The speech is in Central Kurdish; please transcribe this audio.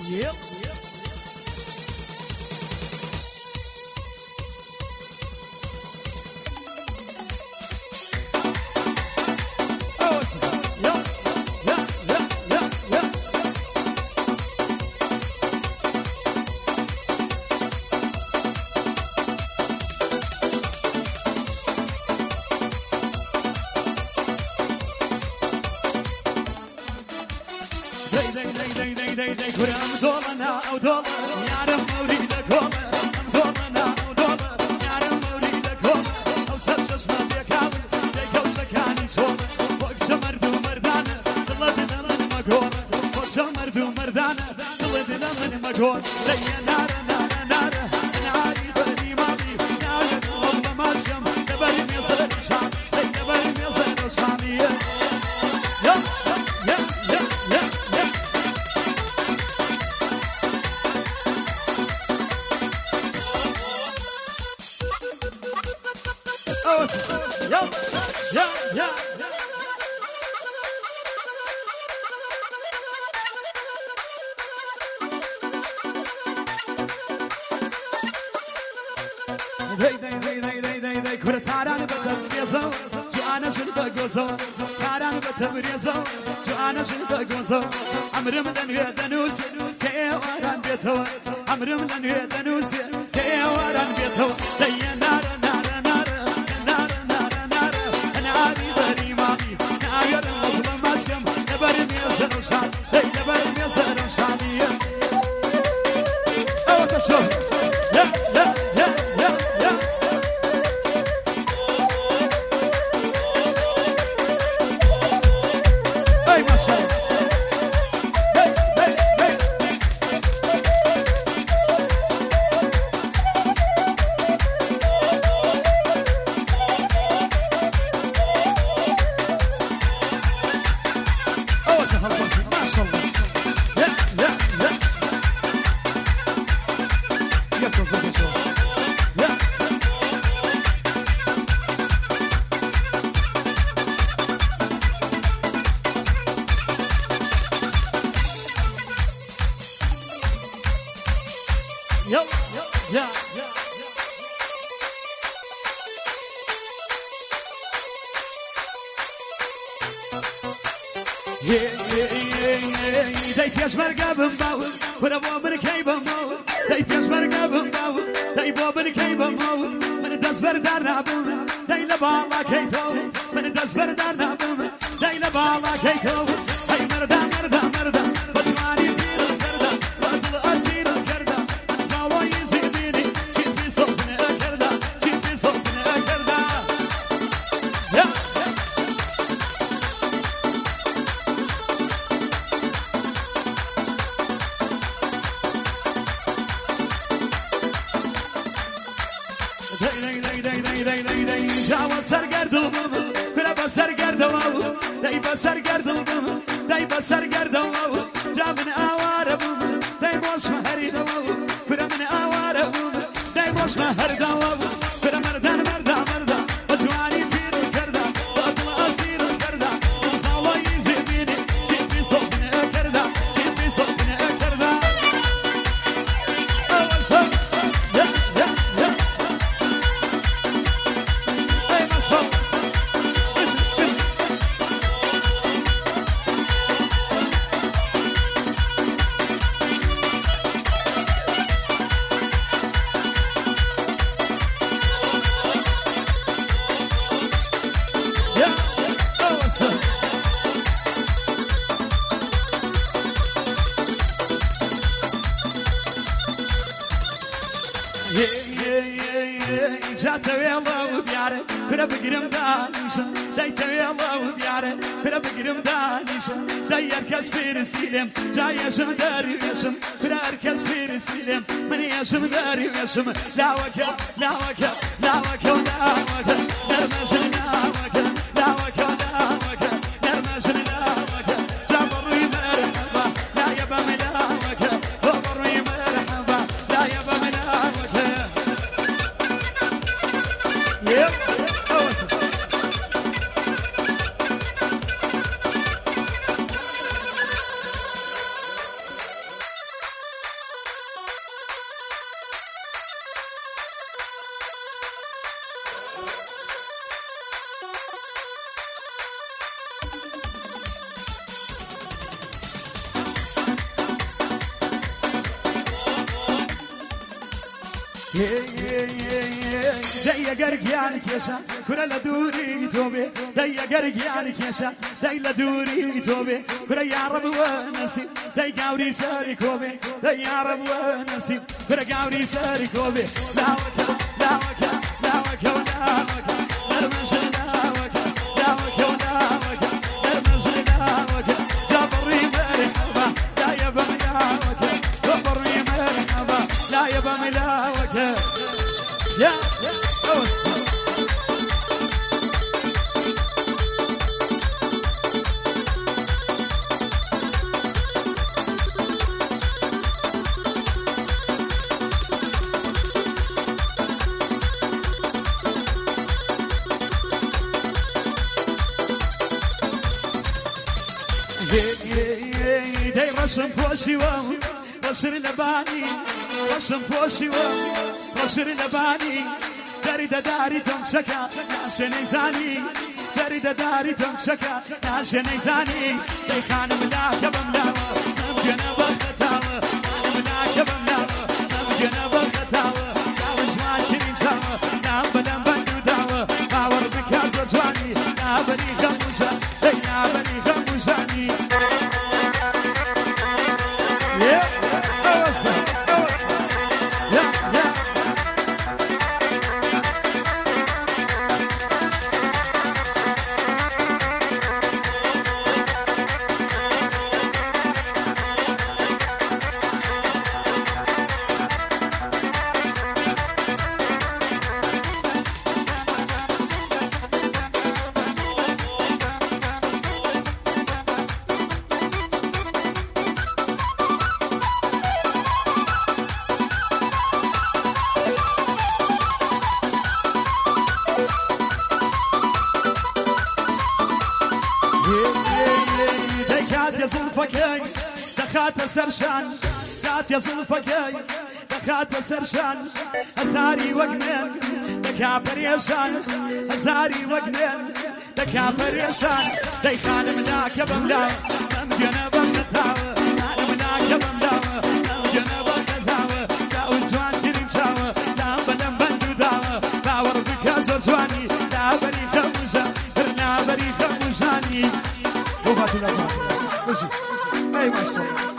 Yep. دەیە گەرگیان کێشە کورە لە دووری تۆ بێ دەیە گەرگیان کێشە دەی لە دووری تۆ بێ کورە یاڕە بووە نەسیب دەی گاوری سەری کۆ بێ دەی یاڕە بووە نەسیب کورە گاوری سەری کۆ بێ لاوەکە لاوەکە لاوەکە و لاوەکە دەرمەژە لاوەکە لاوەکە و لاوەکە دەرمەژە لاوەکە جابڕی مەرحەبا لایە بەملاوەکە جابڕی مەرحەبا لایە بەملاوەکە يا أوسط داي رسم فوسي رسم لباني رسم فوسي رسم لباني داري داري تمسكا ناس نيزاني داري داري تمسكا ناس نيزاني داي خانم لا كبملاوة نمجنا بختاوة خانم لا كبملاوة نمجنا بختاوة جاوز ما كرين سوا نام بلن بندو داوة باور بكازة جواني نابني خموزة داي نابني خموزاني دخات سرشان دات يا زلفكاي دخات سرشان هزاري وقنين دكا بريشان هزاري وقنين دكا بريشان داي خان مناك بملاوة ممجنا بمتاوة خان مناك بملاوة ممجنا بمتاوة جاو زوان ترين شاوة لا بلن بندو داوة باور بكازر زواني لا بري خموزة لا بري خموزاني وفاتي لا فاتي أيوة الصلاة